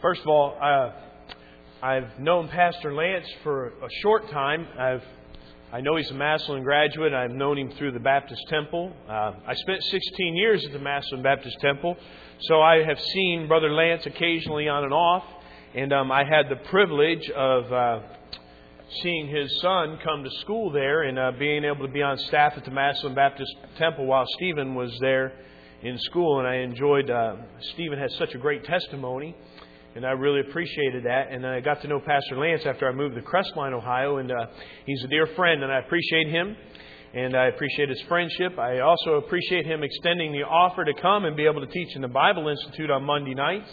First of all, I've known Pastor Lance for a short time. I know he's a Massillon graduate. I've known him through the Baptist Temple. I spent 16 years at the Massillon Baptist Temple, so I have seen Brother Lance occasionally on and off. And I had the privilege of seeing his son come to school there and being able to be on staff at the Massillon Baptist Temple while Stephen was there in school. And I enjoyed, Stephen has such a great testimony, and I really appreciated that. And I got to know Pastor Lance after I moved to Crestline, Ohio, and he's a dear friend, and I appreciate him, and I appreciate his friendship. I also appreciate him extending the offer to come and be able to teach in the Bible Institute on Monday nights.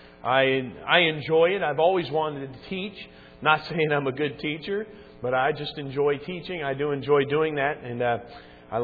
I enjoy it. I've always wanted to teach. Not saying I'm a good teacher, but I just enjoy teaching. I do enjoy doing that, and I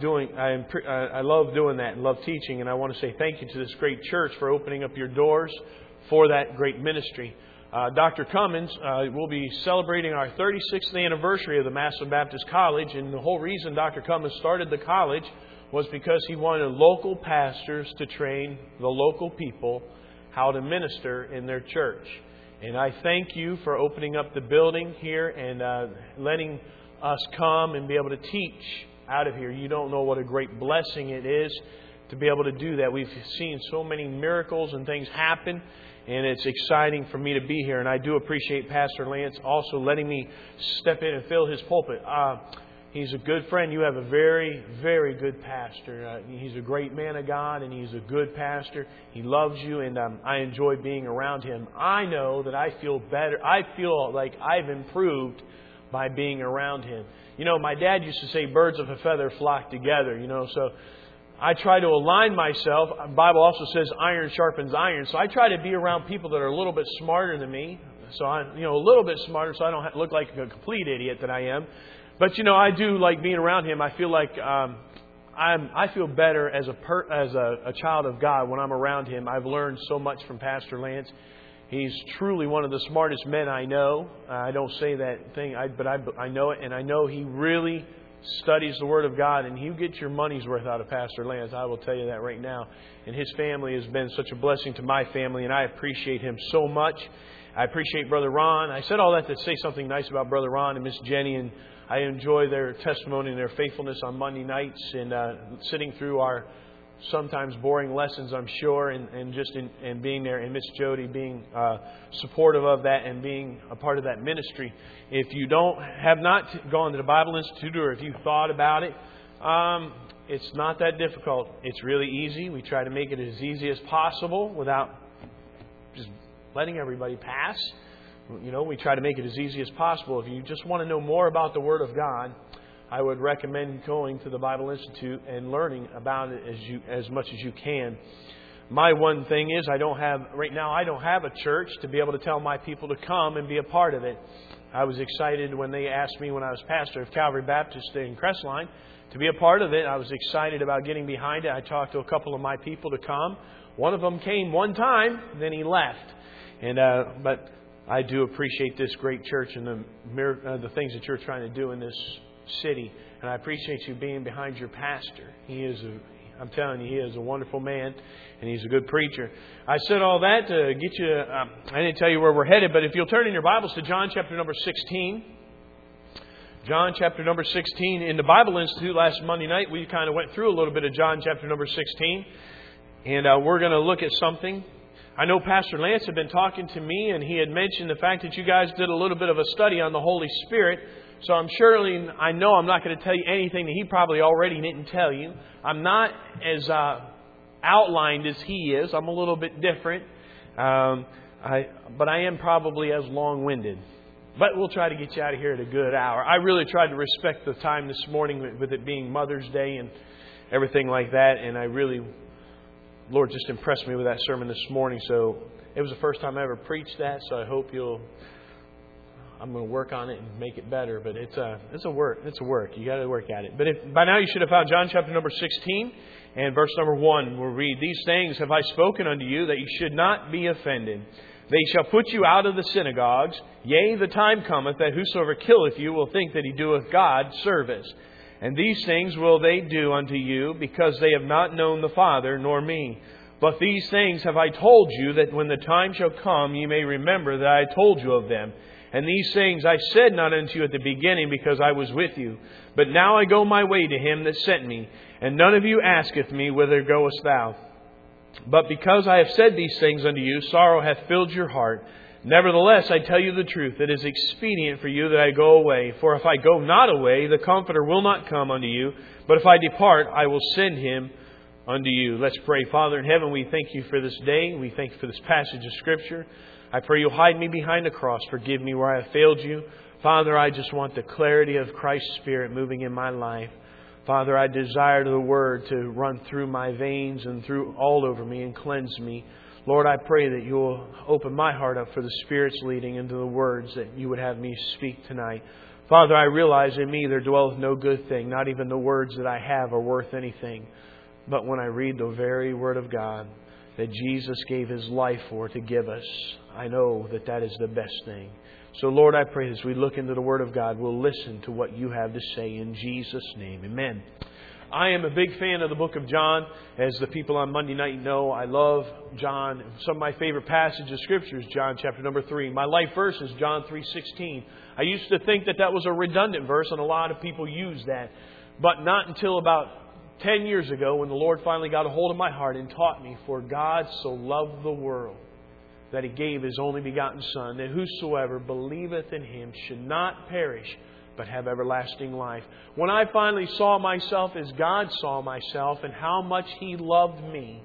love doing that and love teaching. And I want to say thank you to this great church for opening up your doors for that great ministry. Dr. Cummins will be celebrating our 36th anniversary of the Massillon Baptist College, and the whole reason Dr. Cummins started the college was because he wanted local pastors to train the local people how to minister in their church. And I thank you for opening up the building here and letting us come and be able to teach out of here. You don't know what a great blessing it is to be able to do that. We've seen so many miracles and things happen, and it's exciting for me to be here. And I do appreciate Pastor Lance also letting me step in and fill his pulpit. He's a good friend. You have a very, very good pastor. He's a great man of God, and he's a good pastor. He loves you, and I enjoy being around him. I know that I feel better. I feel like I've improved by being around him. You know, my dad used to say birds of a feather flock together, so I try to align myself. The Bible also says iron sharpens iron. So I try to be around people that are a little bit smarter than me. So I'm, a little bit smarter so I don't look like a complete idiot that I am. But, I do like being around him. I feel like I feel better as a child of God when I'm around him. I've learned so much from Pastor Lance. He's truly one of the smartest men I know. I don't say that thing, but I know it. And I know he really studies the Word of God, and you get your money's worth out of Pastor Lance. I will tell you that right now. And his family has been such a blessing to my family, and I appreciate him so much. I appreciate Brother Ron. I said all that to say something nice about Brother Ron and Miss Jenny, and I enjoy their testimony and their faithfulness on Monday nights and sitting through our sometimes boring lessons, I'm sure, and being there, and Miss Jody being supportive of that and being a part of that ministry. If you have not gone to the Bible Institute, or if you thought about it, it's not that difficult. It's really easy. We try to make it as easy as possible without just letting everybody pass. We try to make it as easy as possible. If you just want to know more about the Word of God, I would recommend going to the Bible Institute and learning about it as much as you can. My one thing is I don't have a church to be able to tell my people to come and be a part of it. I was excited when they asked me when I was pastor of Calvary Baptist in Crestline to be a part of it. I was excited about getting behind it. I talked to a couple of my people to come. One of them came one time, then he left. But I do appreciate this great church and the things that you're trying to do in this city. And I appreciate you being behind your pastor. I'm telling you, he is a wonderful man, and he's a good preacher. I said all that to get you, I didn't tell you where we're headed, but if you'll turn in your Bibles to John chapter number 16. John chapter number 16. In the Bible Institute last Monday night, we kind of went through a little bit of John chapter number 16. And we're going to look at something. I know Pastor Lance had been talking to me, and he had mentioned the fact that you guys did a little bit of a study on the Holy Spirit. So I know I'm not going to tell you anything that he probably already didn't tell you. I'm not as outlined as he is. I'm a little bit different. But I am probably as long-winded. But we'll try to get you out of here at a good hour. I really tried to respect the time this morning with it being Mother's Day and everything like that. And Lord just impressed me with that sermon this morning. So it was the first time I ever preached that. So I hope I'm going to work on it and make it better. But it's a work. You got to work at it. But by now you should have found John chapter number 16 and verse number 1. We'll read, "These things have I spoken unto you, that you should not be offended. They shall put you out of the synagogues. Yea, the time cometh that whosoever killeth you will think that he doeth God service. And these things will they do unto you, because they have not known the Father nor me. But these things have I told you, that when the time shall come, ye may remember that I told you of them. And these things I said not unto you at the beginning, because I was with you. But now I go my way to him that sent me. And none of you asketh me, Whither goest thou? But because I have said these things unto you, sorrow hath filled your heart. Nevertheless, I tell you the truth, it is expedient for you that I go away. For if I go not away, the Comforter will not come unto you. But if I depart, I will send him unto you. Let's pray. Father in heaven, we thank you for this day. We thank you for this passage of Scripture. I pray you'll hide me behind the cross. Forgive me where I have failed you. Father, I just want the clarity of Christ's Spirit moving in my life. Father, I desire the Word to run through my veins and through all over me and cleanse me. Lord, I pray that you'll open my heart up for the Spirit's leading into the words that you would have me speak tonight. Father, I realize in me there dwelleth no good thing. Not even the words that I have are worth anything. But when I read the very Word of God that Jesus gave His life for to give us, I know that that is the best thing. So Lord, I pray as we look into the Word of God, we'll listen to what you have to say in Jesus' name. Amen. I am a big fan of the book of John. As the people on Monday night know, I love John. Some of my favorite passages of Scripture is John chapter number 3. My life verse is John 3:16. I used to think that was a redundant verse, and a lot of people use that. But not until about 10 years ago, when the Lord finally got a hold of my heart and taught me, For God so loved the world, that He gave His only begotten Son, that whosoever believeth in Him should not perish, but have everlasting life. When I finally saw myself as God saw myself, and how much He loved me,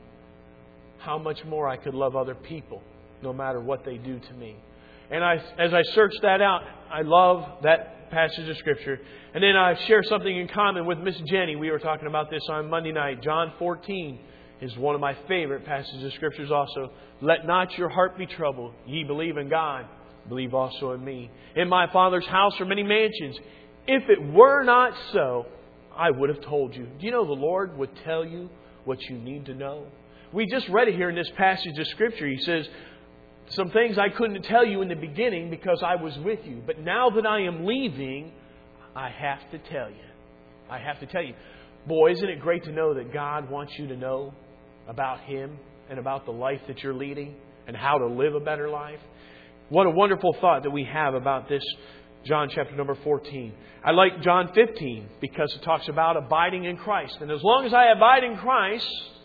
how much more I could love other people, no matter what they do to me. And as I searched that out, I love that passage of Scripture. And then I share something in common with Miss Jenny. We were talking about this on Monday night. John 14 is one of my favorite passages of Scriptures also. Let not your heart be troubled. Ye believe in God, believe also in me. In my Father's house are many mansions. If it were not so, I would have told you. Do you know the Lord would tell you what you need to know? We just read it here in this passage of Scripture. He says, some things I couldn't tell you in the beginning because I was with you. But now that I am leaving, I have to tell you. I have to tell you. Boy, isn't it great to know that God wants you to know about Him and about the life that you're leading and how to live a better life? What a wonderful thought that we have about this John chapter number 14. I like John 15 because it talks about abiding in Christ. And as long as I abide in Christ,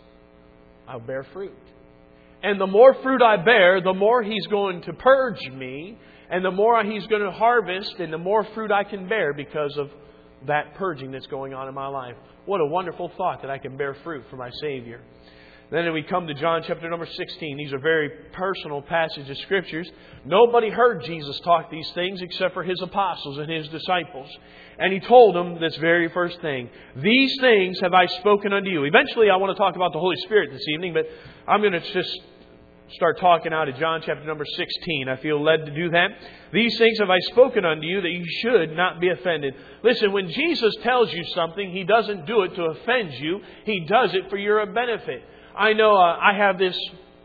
I'll bear fruit. And the more fruit I bear, the more He's going to purge me. And the more He's going to harvest and the more fruit I can bear because of that purging that's going on in my life. What a wonderful thought that I can bear fruit for my Savior. Then we come to John chapter number 16. These are very personal passages of Scriptures. Nobody heard Jesus talk these things except for His apostles and His disciples. And He told them this very first thing. These things have I spoken unto you. Eventually I want to talk about the Holy Spirit this evening, but I'm going to just start talking out of John chapter number 16. I feel led to do that. These things have I spoken unto you, that you should not be offended. Listen, when Jesus tells you something, He doesn't do it to offend you. He does it for your benefit. I know I have this,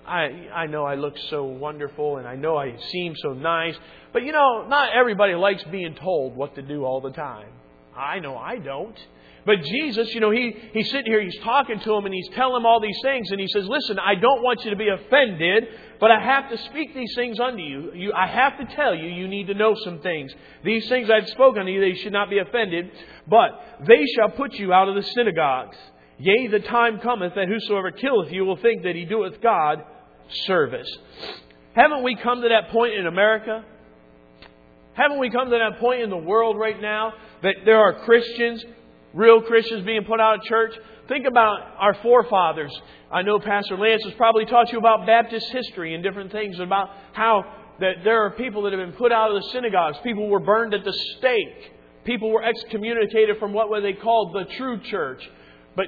I know I look so wonderful and I know I seem so nice. But you know, not everybody likes being told what to do all the time. I know I don't. But Jesus, you know, he's sitting here, He's talking to them and He's telling them all these things. And He says, listen, I don't want you to be offended, but I have to speak these things unto you. I have to tell you, you need to know some things. These things I've spoken to you, they should not be offended. But they shall put you out of the synagogues. Yea, the time cometh that whosoever killeth you will think that he doeth God service. Haven't we come to that point in America? Haven't we come to that point in the world right now that there are Christians, real Christians being put out of church? Think about our forefathers. I know Pastor Lance has probably taught you about Baptist history and different things about how that there are people that have been put out of the synagogues. People were burned at the stake. People were excommunicated from what they called the true church. But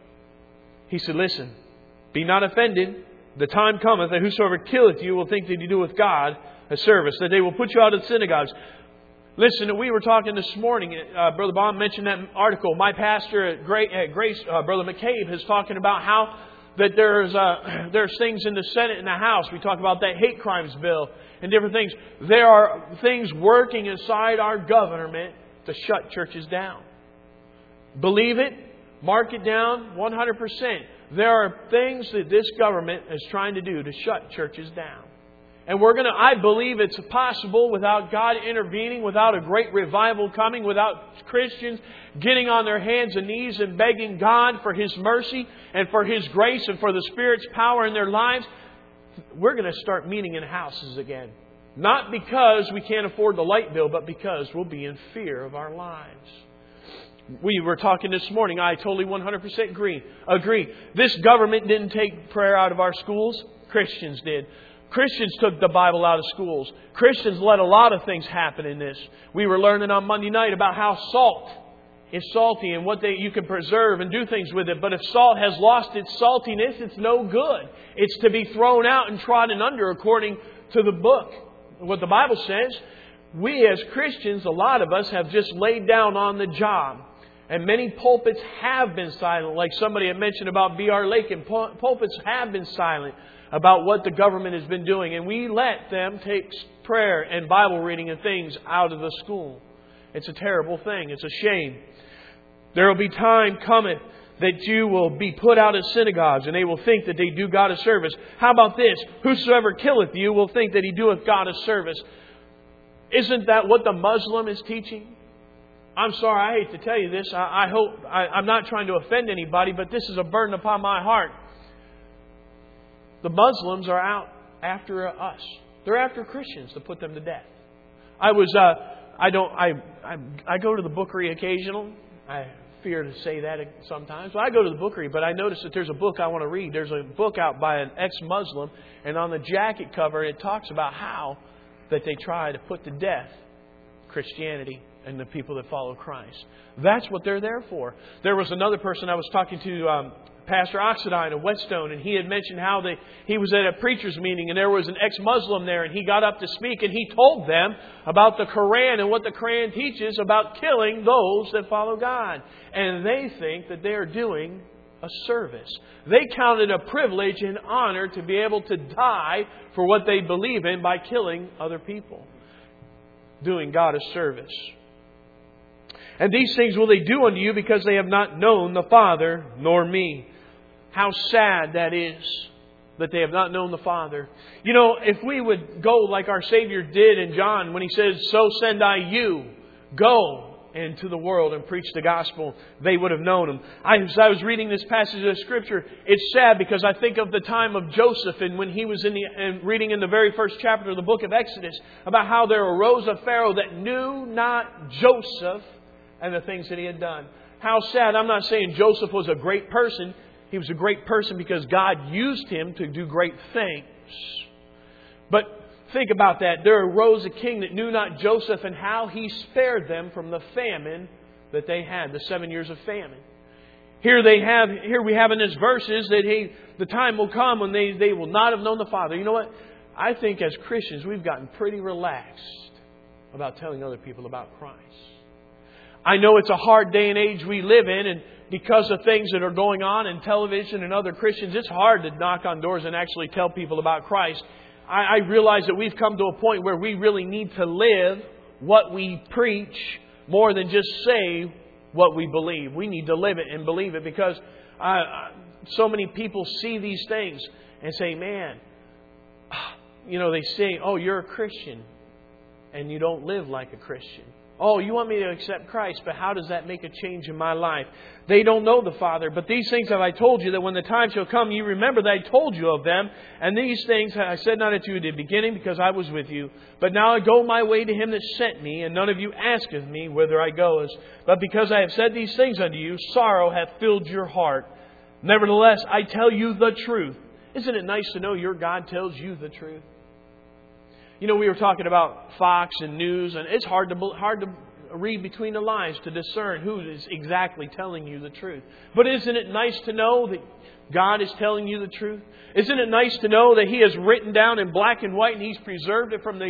He said, listen, be not offended. The time cometh that whosoever killeth you will think that he doeth God a service, that they will put you out of the synagogues. Listen, we were talking this morning. Brother Baum mentioned that article. My pastor at Grace, Brother McCabe, is talking about how that there's things in the Senate and the House. We talk about that hate crimes bill and different things. There are things working inside our government to shut churches down. Believe it Mark it down 100%. There are things that this government is trying to do to shut churches down. And I believe it's possible without God intervening, without a great revival coming, without Christians getting on their hands and knees and begging God for His mercy and for His grace and for the Spirit's power in their lives. We're going to start meeting in houses again. Not because we can't afford the light bill, but because we'll be in fear of our lives. We were talking this morning. I totally 100% agree. This government didn't take prayer out of our schools. Christians did. Christians took the Bible out of schools. Christians let a lot of things happen in this. We were learning on Monday night about how salt is salty and what you can preserve and do things with it. But if salt has lost its saltiness, it's no good. It's to be thrown out and trodden under according to the book. What the Bible says. We as Christians, a lot of us have just laid down on the job. And many pulpits have been silent. Like somebody had mentioned about B.R. Lakin. Pulpits have been silent about what the government has been doing. And we let them take prayer and Bible reading and things out of the school. It's a terrible thing. It's a shame. There will be time coming that you will be put out of synagogues and they will think that they do God a service. How about this? Whosoever killeth you will think that he doeth God a service. Isn't that what the Muslim is teaching? I'm sorry, I hate to tell you this. I'm not trying to offend anybody, but this is a burden upon my heart. The Muslims are out after us. They're after Christians to put them to death. I go to the bookery occasionally. I fear to say that sometimes. But I go to the bookery, but I notice that there's a book I want to read. There's a book out by an ex-Muslim, and on the jacket cover it talks about how that they try to put to death Christianity and the people that follow Christ. That's what they're there for. There was another person I was talking to, Pastor Oxidine of Whetstone, and he had mentioned how he was at a preacher's meeting and there was an ex-Muslim there and he got up to speak and he told them about the Quran and what the Quran teaches about killing those that follow God. And they think that they are doing a service. They count it a privilege and honor to be able to die for what they believe in by killing other people. Doing God a service. And these things will they do unto you because they have not known the Father nor me. How sad that is that they have not known the Father. You know, if we would go like our Savior did in John when He says, "So send I you, go into the world and preach the gospel," they would have known Him. As I was reading this passage of Scripture, it's sad because I think of the time of Joseph and when he was reading in the very first chapter of the book of Exodus about how there arose a Pharaoh that knew not Joseph and the things that he had done. How sad. I'm not saying Joseph was a great person. He was a great person because God used him to do great things. But think about that. There arose a king that knew not Joseph and how he spared them from the famine that they had, the 7 years of famine. Here we have in this verses that the time will come when they will not have known the Father. You know what? I think as Christians we've gotten pretty relaxed about telling other people about Christ. I know it's a hard day and age we live in, and because of things that are going on in television and other Christians, it's hard to knock on doors and actually tell people about Christ. I realize that we've come to a point where we really need to live what we preach more than just say what we believe. We need to live it and believe it because so many people see these things and say, man, they say, oh, you're a Christian and you don't live like a Christian. Oh, you want me to accept Christ, but how does that make a change in my life? They don't know the Father. But these things have I told you, that when the time shall come, you remember that I told you of them. And these things I said not unto you at the beginning, because I was with you. But now I go my way to Him that sent me, and none of you asketh me whither I go. But because I have said these things unto you, sorrow hath filled your heart. Nevertheless, I tell you the truth. Isn't it nice to know your God tells you the truth? You know, we were talking about Fox and news, and it's hard to read between the lines to discern who is exactly telling you the truth. But isn't it nice to know that God is telling you the truth? Isn't it nice to know that He has written down in black and white and He's preserved it from the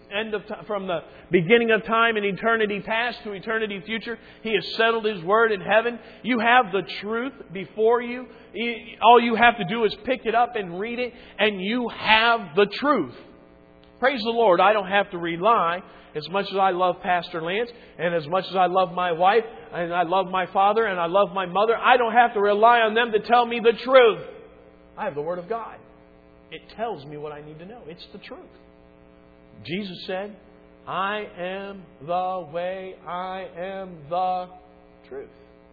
beginning of time and eternity past to eternity future? He has settled His word in heaven. You have the truth before you. All you have to do is pick it up and read it, and you have the truth. Praise the Lord, I don't have to rely, as much as I love Pastor Lance, and as much as I love my wife, and I love my father, and I love my mother, I don't have to rely on them to tell me the truth. I have the Word of God. It tells me what I need to know. It's the truth. Jesus said, I am the way, I am the truth.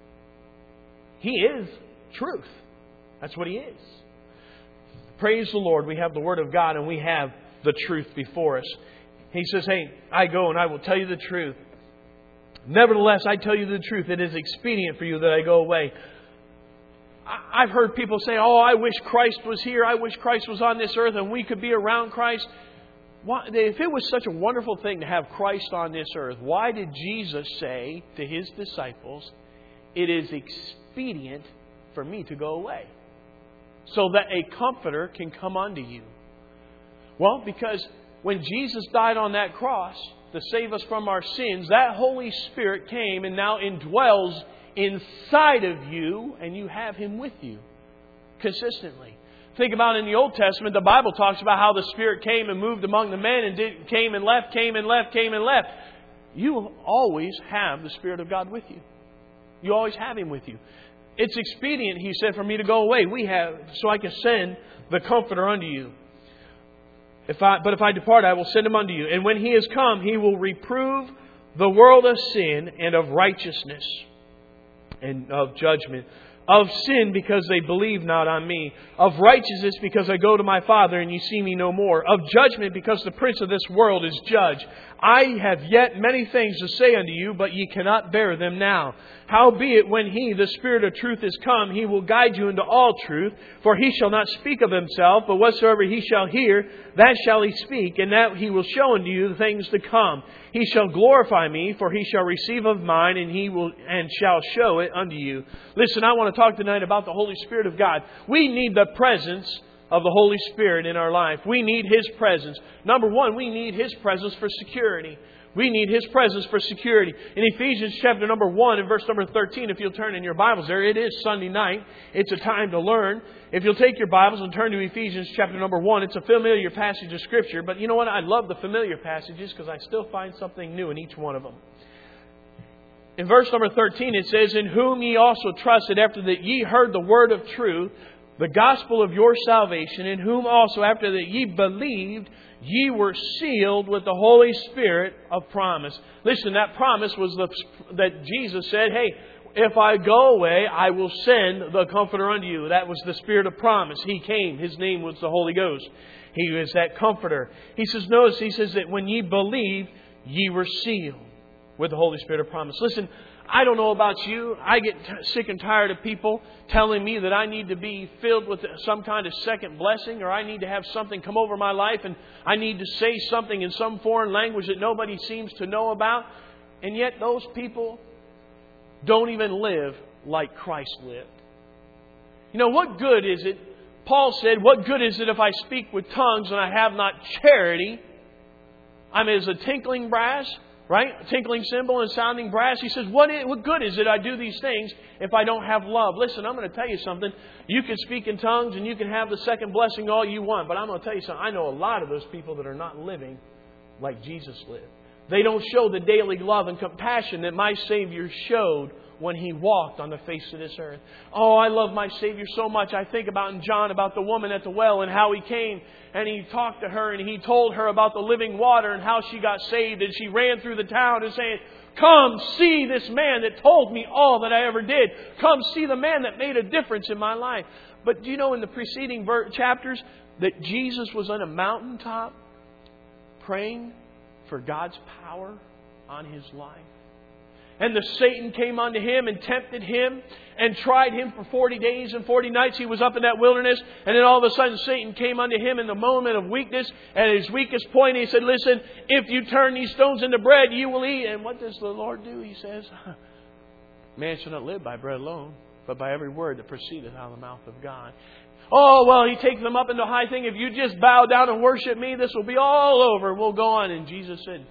He is truth. That's what He is. Praise the Lord, we have the Word of God and we have the truth before us. He says, hey, I go and I will tell you the truth. Nevertheless, I tell you the truth. It is expedient for you that I go away. I've heard people say, oh, I wish Christ was here. I wish Christ was on this earth and we could be around Christ. If it was such a wonderful thing to have Christ on this earth, why did Jesus say to His disciples, it is expedient for me to go away, so that a Comforter can come unto you? Well, because when Jesus died on that cross to save us from our sins, that Holy Spirit came and now indwells inside of you, and you have Him with you consistently. Think about in the Old Testament, the Bible talks about how the Spirit came and moved among the men and came and left, came and left, came and left. You always have the Spirit of God with you. You always have Him with you. It's expedient, He said, for me to go away. So I can send the Comforter unto you. But if I depart, I will send Him unto you. And when He is come, He will reprove the world of sin and of righteousness and of judgment. Of sin, because they believe not on me. Of righteousness, because I go to my Father, and you see me no more. Of judgment, because the prince of this world is judged. I have yet many things to say unto you, but ye cannot bear them now. Howbeit, when He, the Spirit of truth, is come, He will guide you into all truth. For He shall not speak of Himself, but whatsoever He shall hear, that shall He speak, and that He will show unto you the things to come. He shall glorify me, for He shall receive of mine, and shall show it unto you. Listen, I want to talk tonight about the Holy Spirit of God. We need the presence of the Holy Spirit in our life. We need His presence. Number one, we need His presence for security. We need His presence for security. In Ephesians chapter number 1 and verse number 13, if you'll turn in your Bibles there, it is Sunday night. It's a time to learn. If you'll take your Bibles and turn to Ephesians chapter number 1, it's a familiar passage of Scripture. But you know what? I love the familiar passages because I still find something new in each one of them. In verse number 13 it says, in whom ye also trusted after that ye heard the word of truth, the gospel of your salvation, in whom also after that ye believed, ye were sealed with the Holy Spirit of promise. Listen, that promise was that Jesus said, hey, if I go away, I will send the Comforter unto you. That was the Spirit of promise. He came. His name was the Holy Ghost. He was that Comforter. He says, notice, He says that when ye believed, ye were sealed with the Holy Spirit of promise. Listen, I don't know about you. I get sick and tired of people telling me that I need to be filled with some kind of second blessing, or I need to have something come over my life and I need to say something in some foreign language that nobody seems to know about. And yet those people don't even live like Christ lived. You know, what good is it? Paul said, what good is it if I speak with tongues and I have not charity? I'm as a tinkling brass. Right? A tinkling cymbal and sounding brass. He says, what good is it I do these things if I don't have love? Listen, I'm going to tell you something. You can speak in tongues and you can have the second blessing all you want. But I'm going to tell you something. I know a lot of those people that are not living like Jesus lived. They don't show the daily love and compassion that my Savior showed when He walked on the face of this earth. Oh, I love my Savior so much. I think about in John about the woman at the well and how He came and He talked to her and He told her about the living water and how she got saved. And she ran through the town and saying, come see this man that told me all that I ever did. Come see the man that made a difference in my life. But do you know in the preceding chapters that Jesus was on a mountaintop praying for God's power on His life? And the Satan came unto Him and tempted Him and tried Him for 40 days and 40 nights. He was up in that wilderness. And then all of a sudden Satan came unto Him in the moment of weakness. And at His weakest point He said, listen, if you turn these stones into bread, you will eat. And what does the Lord do? He says, man shall not live by bread alone, but by every word that proceedeth out of the mouth of God. Oh, well, He takes them up into a high thing. If you just bow down and worship me, this will be all over. We'll go on. And Jesus said,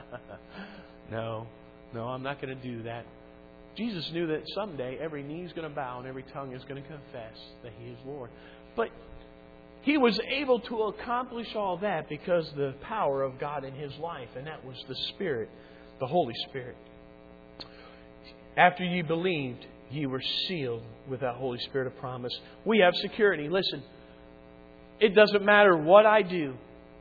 no, I'm not going to do that. Jesus knew that someday every knee is going to bow and every tongue is going to confess that He is Lord. But He was able to accomplish all that because of the power of God in his life, and that was the Spirit, the Holy Spirit. After ye believed, ye were sealed with that Holy Spirit of promise. We have security. Listen, it doesn't matter what I do.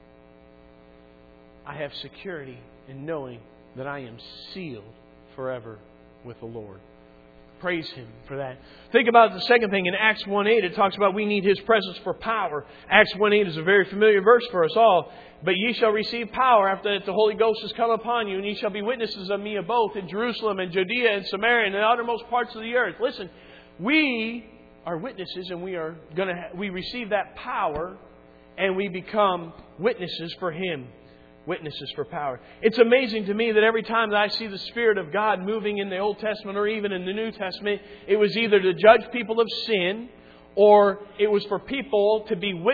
I have security in knowing that I am sealed forever with the Lord. Praise Him for that. Think about the second thing. In Acts 1:8, it talks about we need His presence for power. Acts 1:8 is a very familiar verse for us all. But ye shall receive power after that the Holy Ghost has come upon you, and ye shall be witnesses of me both in Jerusalem and Judea and Samaria and the uttermost parts of the earth. Listen, we are witnesses, and we receive that power, and we become witnesses for Him. Witnesses for power. It's amazing to me that every time that I see the Spirit of God moving in the Old Testament or even in the New Testament, it was either to judge people of sin, or it was for people to be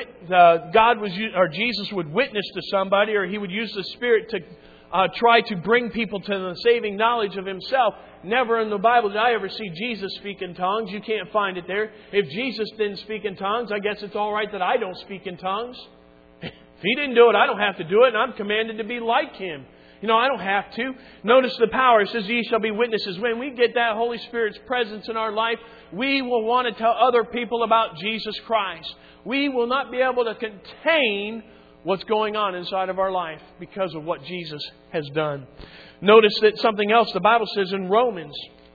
Jesus would witness to somebody, or He would use the Spirit to try to bring people to the saving knowledge of Himself. Never in the Bible did I ever see Jesus speak in tongues. You can't find it there. If Jesus didn't speak in tongues, I guess it's all right that I don't speak in tongues. If He didn't do it, I don't have to do it, and I'm commanded to be like Him. I don't have to. Notice the power. It says, ye shall be witnesses. When we get that Holy Spirit's presence in our life, we will want to tell other people about Jesus Christ. We will not be able to contain what's going on inside of our life because of what Jesus has done. Notice that something else the Bible says in Romans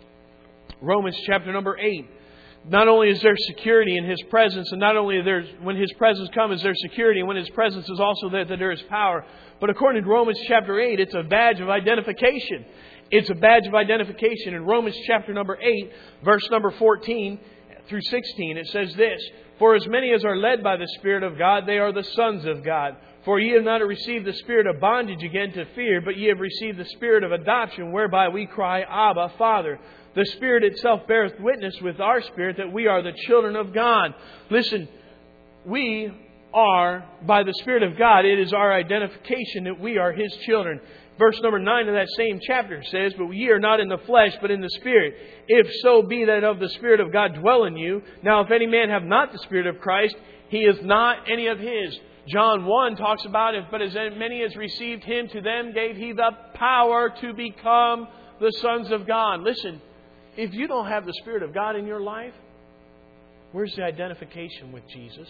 chapter number 8. Not only is there security in His presence, and not only when His presence comes, is there security, and when His presence is also there, that there is power. But according to Romans chapter 8, it's a badge of identification. It's a badge of identification. In Romans chapter number 8, verse number 14 through 16, it says this, for as many as are led by the Spirit of God, they are the sons of God. For ye have not received the spirit of bondage again to fear, but ye have received the Spirit of adoption, whereby we cry, Abba, Father. The Spirit itself beareth witness with our spirit that we are the children of God. Listen, we are, by the Spirit of God, it is our identification that we are His children. Verse number 9 of that same chapter says, but ye are not in the flesh, but in the Spirit. If so be that of the Spirit of God dwell in you. Now if any man have not the Spirit of Christ, he is not any of His. John 1 talks about it, but as many as received Him, to them gave He the power to become the sons of God. Listen, if you don't have the Spirit of God in your life, where's the identification with Jesus?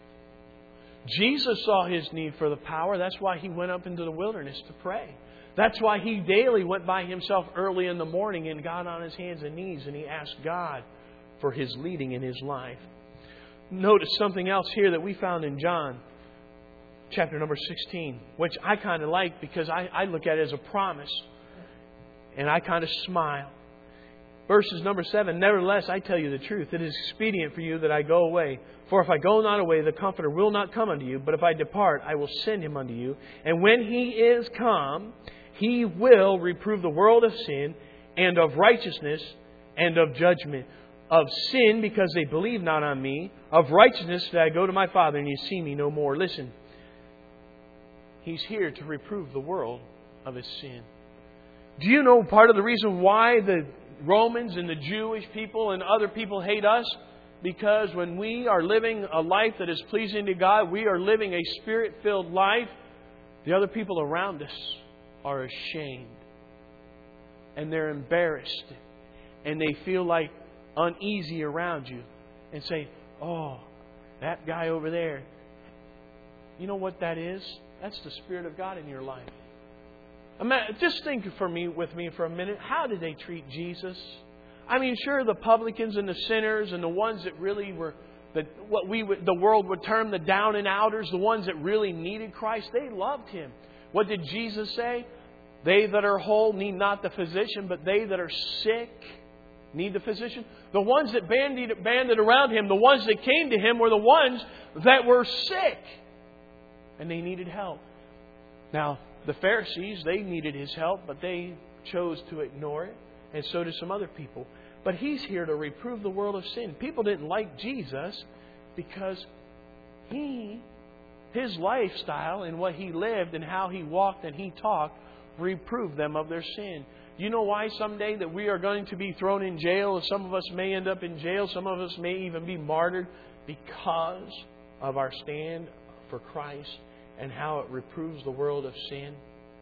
Jesus saw His need for the power. That's why He went up into the wilderness to pray. That's why He daily went by Himself early in the morning and got on His hands and knees and He asked God for His leading in His life. Notice something else here that we found in John chapter number 16, which I kind of like because I look at it as a promise. And I kind of smile. Verses number 7, nevertheless, I tell you the truth. It is expedient for you that I go away. For if I go not away, the Comforter will not come unto you. But if I depart, I will send Him unto you. And when He is come, He will reprove the world of sin and of righteousness and of judgment. Of sin, because they believe not on me. Of righteousness, that I go to my Father and ye see me no more. Listen, He's here to reprove the world of its sin. Do you know part of the reason why the Romans and the Jewish people and other people hate us? Because when we are living a life that is pleasing to God, we are living a Spirit-filled life, the other people around us are ashamed. And they're embarrassed. And they feel like uneasy around you. And say, oh, that guy over there. You know what that is? That's the Spirit of God in your life. Just think with me for a minute. How did they treat Jesus? I mean, sure, the publicans and the sinners and the ones that really were the world would term the down and outers, the ones that really needed Christ, they loved Him. What did Jesus say? They that are whole need not the physician, but they that are sick need the physician. The ones that banded around Him, the ones that came to Him were the ones that were sick. And they needed help. Now, the Pharisees, they needed His help, but they chose to ignore it. And so did some other people. But He's here to reprove the world of sin. People didn't like Jesus because His lifestyle and what He lived and how He walked and He talked reproved them of their sin. Do you know why someday that we are going to be thrown in jail? Some of us may end up in jail. Some of us may even be martyred because of our stand for Christ and how it reproves the world of sin?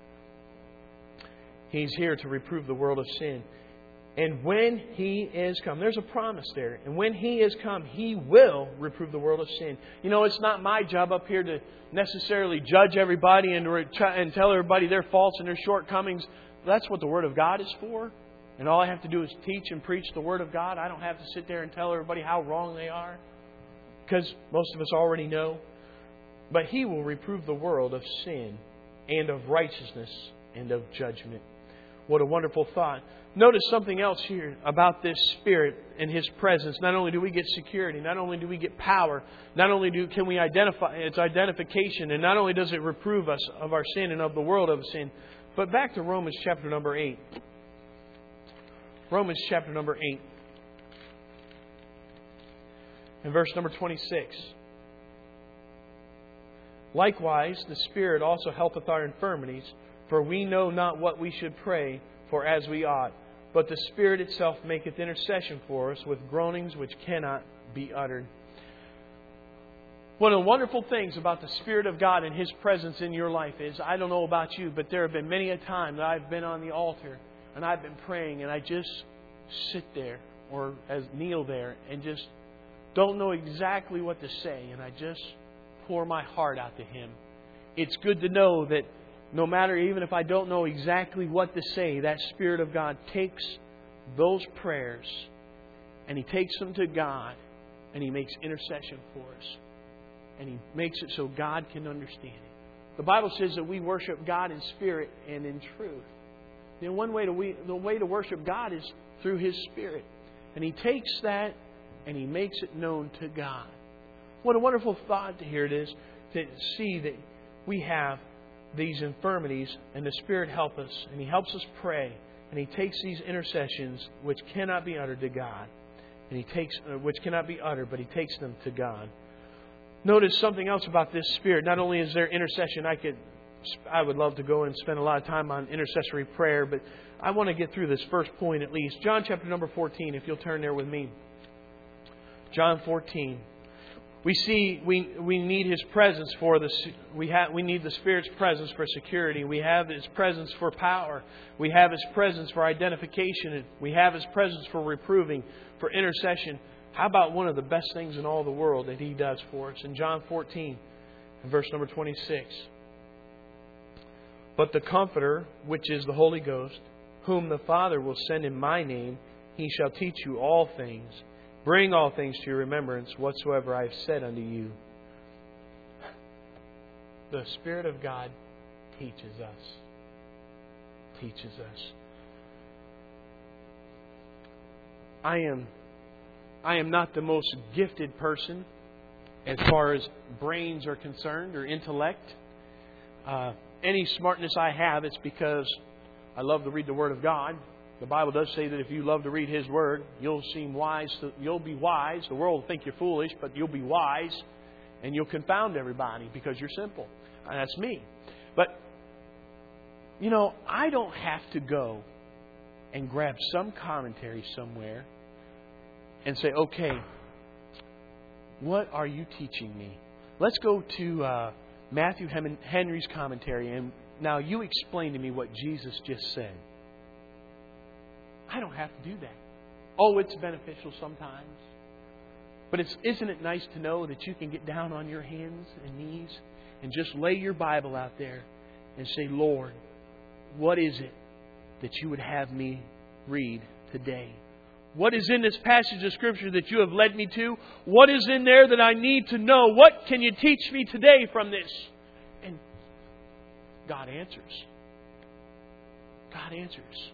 He's here to reprove the world of sin. And when He is come, there's a promise there. And when He is come, He will reprove the world of sin. You know, it's not my job up here to necessarily judge everybody and tell everybody their faults and their shortcomings. That's what the Word of God is for. And all I have to do is teach and preach the Word of God. I don't have to sit there and tell everybody how wrong they are, because most of us already know. But He will reprove the world of sin and of righteousness and of judgment. What a wonderful thought. Notice something else here about this Spirit and His presence. Not only do we get security, not only do we get power, not only can we identify its identification, and not only does it reprove us of our sin and of the world of sin, but back to Romans chapter number 8. Romans chapter number 8. And verse number 26. Likewise, the Spirit also helpeth our infirmities, for we know not what we should pray for as we ought. But the Spirit itself maketh intercession for us with groanings which cannot be uttered. One of the wonderful things about the Spirit of God and His presence in your life is, I don't know about you, but there have been many a time that I've been on the altar and I've been praying and I just sit there or kneel there and just don't know exactly what to say, and I just pour my heart out to Him. It's good to know that no matter, even if I don't know exactly what to say, that Spirit of God takes those prayers and He takes them to God and He makes intercession for us. And He makes it so God can understand it. The Bible says that we worship God in spirit and in truth. And the way to worship God is through His Spirit. And He takes that and He makes it known to God. What a wonderful thought to hear it is, to see that we have these infirmities and the Spirit helps us, and He helps us pray, and He takes these intercessions which cannot be uttered to God, and He takes which cannot be uttered, but He takes them to God. Notice something else about this Spirit. Not only is there intercession, I would love to go and spend a lot of time on intercessory prayer, but I want to get through this first point at least. John chapter number 14, if you'll turn there with me. John 14. We see we need His presence for we need the Spirit's presence for security. We have His presence for power. We have His presence for identification. We have His presence for reproving, for intercession. How about one of the best things in all the world that He does for us? In John 14, verse number 26. But the Comforter, which is the Holy Ghost, whom the Father will send in My name, He shall teach you all things. Bring all things to your remembrance, whatsoever I have said unto you. The Spirit of God teaches us. Teaches us. I am not the most gifted person as far as brains are concerned or intellect. Any smartness I have, it's because I love to read the Word of God. The Bible does say that if you love to read His Word, you'll seem wise. You'll be wise. The world will think you're foolish, but you'll be wise. And you'll confound everybody because you're simple. And that's me. But, I don't have to go and grab some commentary somewhere and say, okay, what are you teaching me? Let's go to Matthew Henry's commentary, and now you explain to me what Jesus just said. I don't have to do that. Oh, it's beneficial sometimes. But isn't it nice to know that you can get down on your hands and knees and just lay your Bible out there and say, Lord, what is it that you would have me read today? What is in this passage of Scripture that you have led me to? What is in there that I need to know? What can you teach me today from this? And God answers. God answers.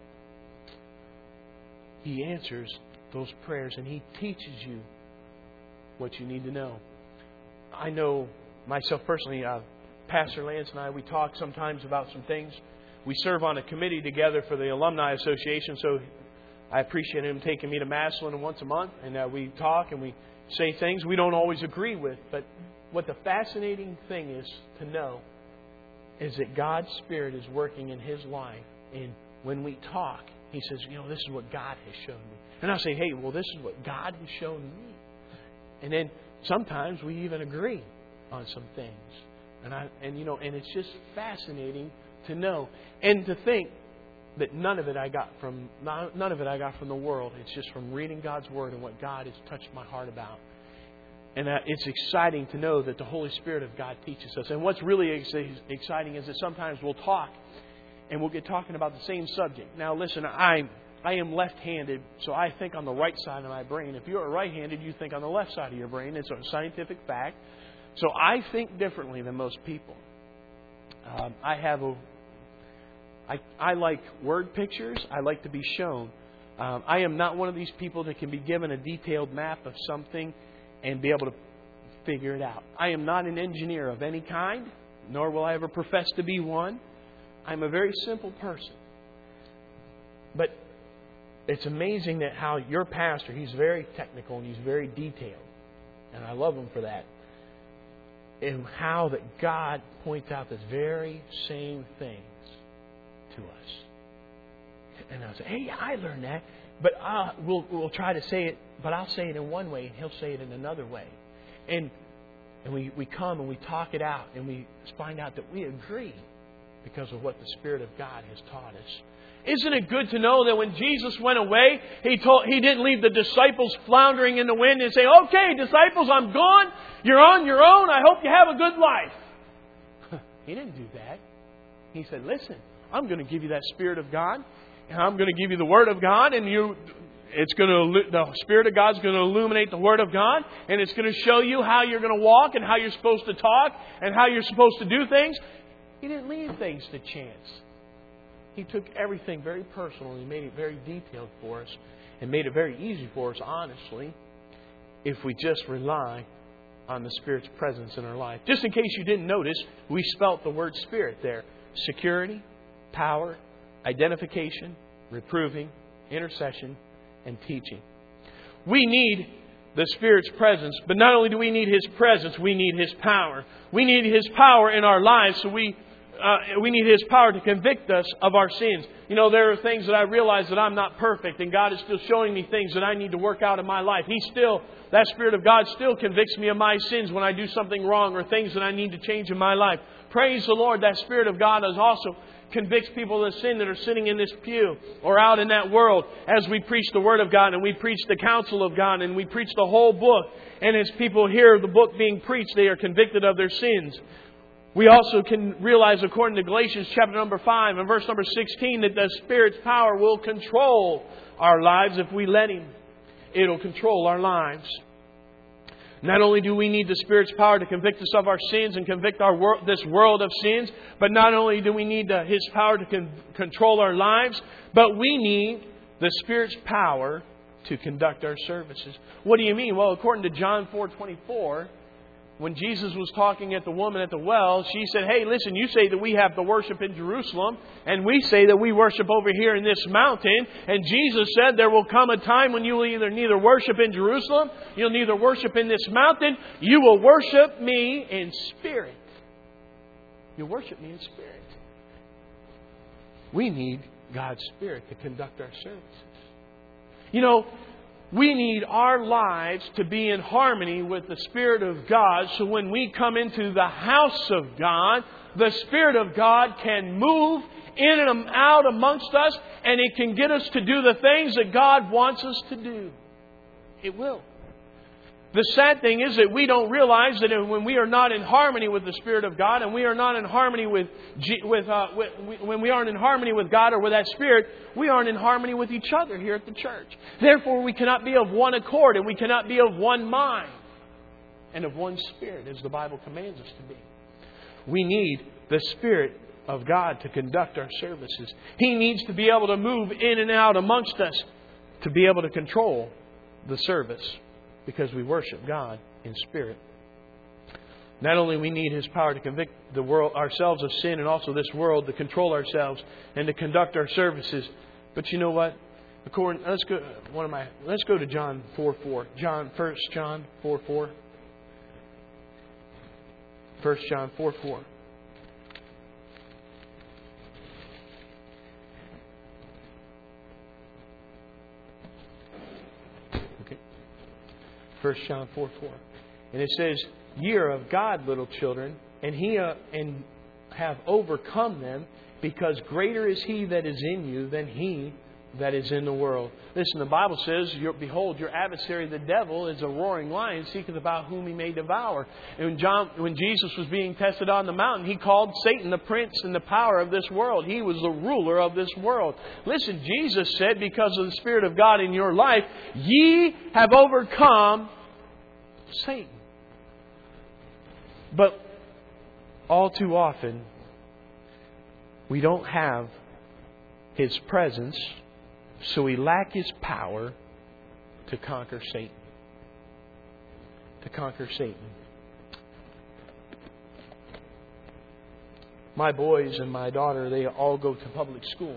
He answers those prayers and He teaches you what you need to know. I know myself personally, Pastor Lance and I, we talk sometimes about some things. We serve on a committee together for the Alumni Association, so I appreciate him taking me to Massillon once a month, and we talk and we say things we don't always agree with. But what the fascinating thing is to know is that God's Spirit is working in his life. And when we talk, he says, this is what God has shown me. And I'll say, hey, well, this is what God has shown me. And then sometimes we even agree on some things. And it's just fascinating to know and to think that none of it I got from the world. It's just from reading God's Word and what God has touched my heart about. And it's exciting to know that the Holy Spirit of God teaches us. And what's really exciting is that sometimes we'll talk and we'll get talking about the same subject. Now listen, I am left-handed, so I think on the right side of my brain. If you're right-handed, you think on the left side of your brain. It's a scientific fact. So I think differently than most people. I like word pictures. I like to be shown. I am not one of these people that can be given a detailed map of something and be able to figure it out. I am not an engineer of any kind, nor will I ever profess to be one. I'm a very simple person. But it's amazing that how your pastor, he's very technical and he's very detailed. And I love him for that. And how that God points out the very same things to us. And I'll say, hey, I learned that. But we'll try to say it, but I'll say it in one way and he'll say it in another way. And we come and we talk it out and we find out that we agree because of what the Spirit of God has taught us. Isn't it good to know that when Jesus went away, He didn't leave the disciples floundering in the wind and say, okay, disciples, I'm gone. You're on your own. I hope you have a good life. He didn't do that. He said, listen, I'm going to give you that Spirit of God. And I'm going to give you the Word of God. And the Spirit of God's going to illuminate the Word of God. And it's going to show you how you're going to walk and how you're supposed to talk and how you're supposed to do things. He didn't leave things to chance. He took everything very personal and He made it very detailed for us and made it very easy for us, honestly, if we just rely on the Spirit's presence in our life. Just in case you didn't notice, we spelt the word Spirit there. Security, power, identification, reproving, intercession, and teaching. We need the Spirit's presence, but not only do we need His presence, we need His power. We need His power in our lives, so we need His power to convict us of our sins. You know, there are things that I realize that I'm not perfect, and God is still showing me things that I need to work out in my life. That Spirit of God still convicts me of my sins when I do something wrong or things that I need to change in my life. Praise the Lord, that Spirit of God is also convicts people of sin that are sitting in this pew or out in that world as we preach the Word of God and we preach the counsel of God and we preach the whole book. And as people hear the book being preached, they are convicted of their sins. We also can realize, according to Galatians chapter number 5 and verse number 16, that the Spirit's power will control our lives if we let Him. It'll control our lives. Not only do we need the Spirit's power to convict us of our sins and convict this world of sins, but not only do we need His power to control our lives, but we need the Spirit's power to conduct our services. What do you mean? Well, according to John 4:24, when Jesus was talking at the woman at the well, she said, hey, listen, you say that we have to worship in Jerusalem, and we say that we worship over here in this mountain. And Jesus said there will come a time when you will neither worship in Jerusalem, you'll neither worship in this mountain, you will worship me in spirit. You'll worship me in spirit. We need God's Spirit to conduct our services. You know, we need our lives to be in harmony with the Spirit of God, so when we come into the house of God, the Spirit of God can move in and out amongst us, and it can get us to do the things that God wants us to do. It will. The sad thing is that we don't realize that when we are not in harmony with the Spirit of God, and we are not in harmony when we aren't in harmony with God or with that Spirit, we aren't in harmony with each other here at the church. Therefore, we cannot be of one accord, and we cannot be of one mind and of one spirit, as the Bible commands us to be. We need the Spirit of God to conduct our services. He needs to be able to move in and out amongst us to be able to control the service, because we worship God in spirit. Not only we need His power to convict the world, ourselves of sin, and also this world to control ourselves and to conduct our services. But you know what? Let's go to John 4:4. 1 John 4:4. 1 John 4:4. Okay. 1 John 4:4. And it says, "Ye are of God, little children, and have overcome them, because greater is He that is in you than he that is in the world." Listen, the Bible says, "Behold, your adversary the devil is a roaring lion, seeketh about whom he may devour." And when Jesus was being tested on the mountain, He called Satan the prince and the power of this world. He was the ruler of this world. Listen, Jesus said, because of the Spirit of God in your life, ye have overcome Satan. But all too often, we don't have His presence, so we lack His power to conquer Satan. To conquer Satan. My boys and my daughter, they all go to public school.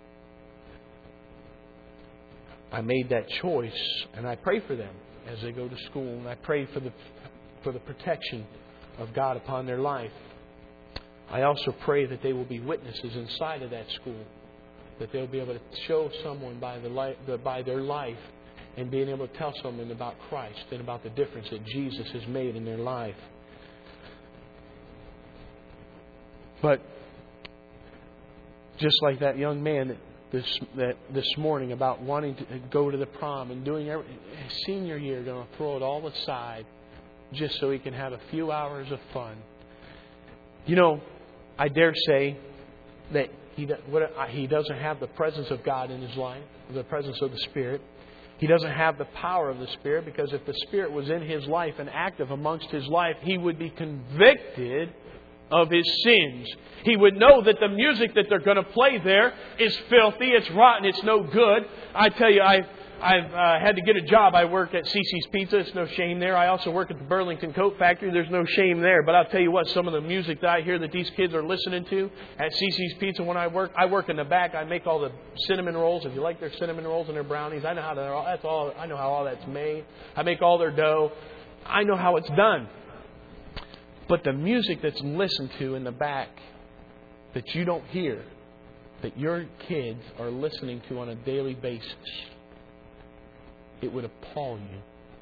I made that choice, and I pray for them as they go to school, and I pray for the protection of God upon their life. I also pray that they will be witnesses inside of that school, that they'll be able to show someone by their life and being able to tell someone about Christ and about the difference that Jesus has made in their life. But just like that young man this morning about wanting to go to the prom and doing senior year, going to throw it all aside just so he can have a few hours of fun. You know, I dare say that he doesn't have the presence of God in his life, the presence of the Spirit. He doesn't have the power of the Spirit, because if the Spirit was in his life and active amongst his life, he would be convicted of his sins. He would know that the music that they're going to play there is filthy, it's rotten, it's no good. I tell you, I've had to get a job. I work at CC's Pizza. It's no shame there. I also work at the Burlington Coat Factory. There's no shame there. But I'll tell you what, some of the music that I hear that these kids are listening to at CC's Pizza when I work in the back. I make all the cinnamon rolls. If you like their cinnamon rolls and their brownies, I know how all that's made. I make all their dough. I know how it's done. But the music that's listened to in the back that you don't hear, that your kids are listening to on a daily basis, it would appall you.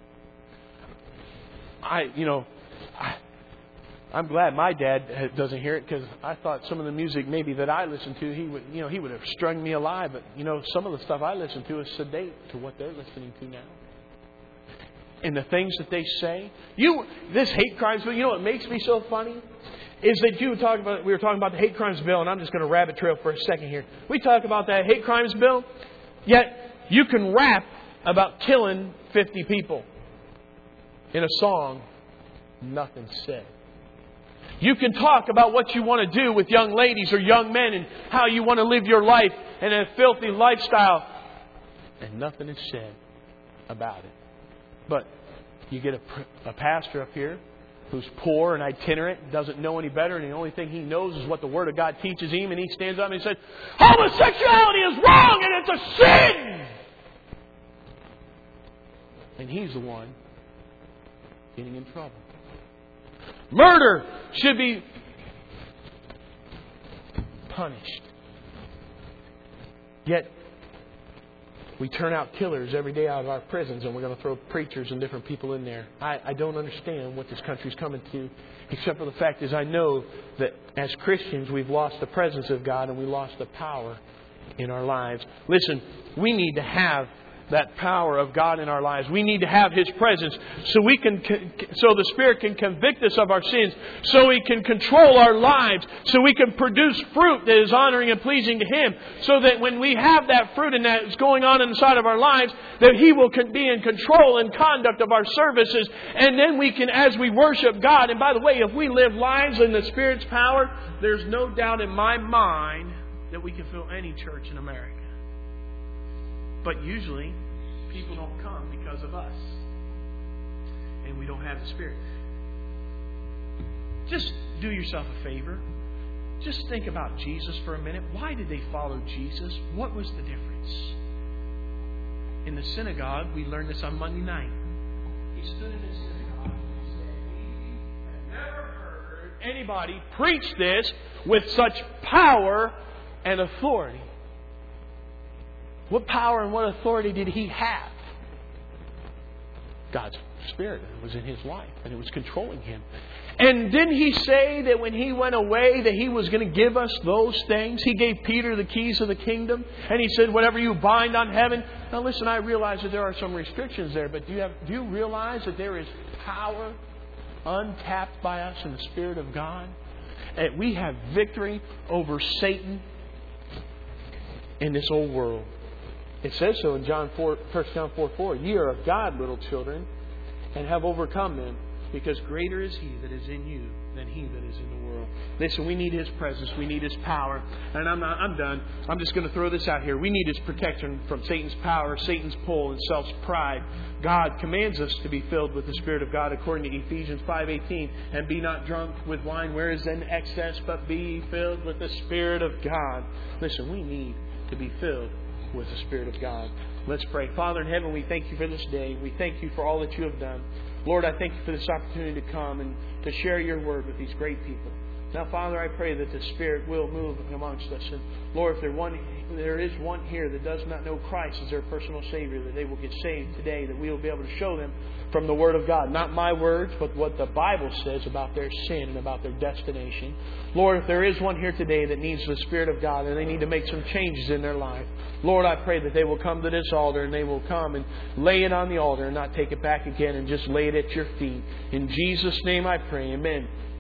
I'm glad my dad doesn't hear it, because I thought some of the music maybe that I listened to, he would have strung me alive. But some of the stuff I listen to is sedate to what they're listening to now. And the things that they say, this hate crimes bill. You know what makes me so funny is that we were talking about the hate crimes bill, and I'm just going to rabbit trail for a second here. We talk about that hate crimes bill, yet you can rap about killing 50 people in a song, nothing said. You can talk about what you want to do with young ladies or young men and how you want to live your life in a filthy lifestyle, and nothing is said about it. But you get a pastor up here who's poor and itinerant, doesn't know any better, and the only thing he knows is what the Word of God teaches him, and he stands up and he says, homosexuality is wrong and it's a sin! And he's the one getting in trouble. Murder should be punished. Yet we turn out killers every day out of our prisons, and we're going to throw preachers and different people in there. I don't understand what this country's coming to, except for the fact is I know that as Christians we've lost the presence of God and we lost the power in our lives. Listen, we need to have that power of God in our lives. We need to have His presence so the Spirit can convict us of our sins, so He can control our lives, so we can produce fruit that is honoring and pleasing to Him, so that when we have that fruit and that is going on inside of our lives, that He will be in control and conduct of our services. And then we can, as we worship God, and by the way, if we live lives in the Spirit's power, there's no doubt in my mind that we can fill any church in America. But usually, people don't come because of us. And we don't have the Spirit. Just do yourself a favor. Just think about Jesus for a minute. Why did they follow Jesus? What was the difference? In the synagogue, we learned this on Monday night. He stood in the synagogue and said, "We have never heard anybody preach this with such power and authority." What power and what authority did He have? God's spirit that was in his life, and it was controlling him. And didn't he say that when he went away that he was going to give us those things? He gave Peter the keys of the kingdom, and he said, whatever you bind on heaven. Now listen, I realize that there are some restrictions there, but do you realize that there is power untapped by us in the Spirit of God? And we have victory over Satan in this old world. It says so in 1 John 4:4. Ye are of God, little children, and have overcome them, because greater is He that is in you than he that is in the world. Listen, we need His presence. We need His power. And I'm done. I'm just going to throw this out here. We need His protection from Satan's power, Satan's pull, and self's pride. God commands us to be filled with the Spirit of God according to Ephesians 5:18. And be not drunk with wine, where is in excess, but be filled with the Spirit of God. Listen, we need to be filled with the Spirit of God. Let's pray. Father in heaven, we thank You for this day. We thank You for all that You have done. Lord, I thank You for this opportunity to come and to share Your word with these great people. Now, Father, I pray that the Spirit will move amongst us. And Lord, if there is one here that does not know Christ as their personal Savior, that they will get saved today, that we will be able to show them from the Word of God. Not my words, but what the Bible says about their sin and about their destination. Lord, if there is one here today that needs the Spirit of God and they need to make some changes in their life, Lord, I pray that they will come to this altar and they will come and lay it on the altar and not take it back again and just lay it at Your feet. In Jesus' name I pray. Amen.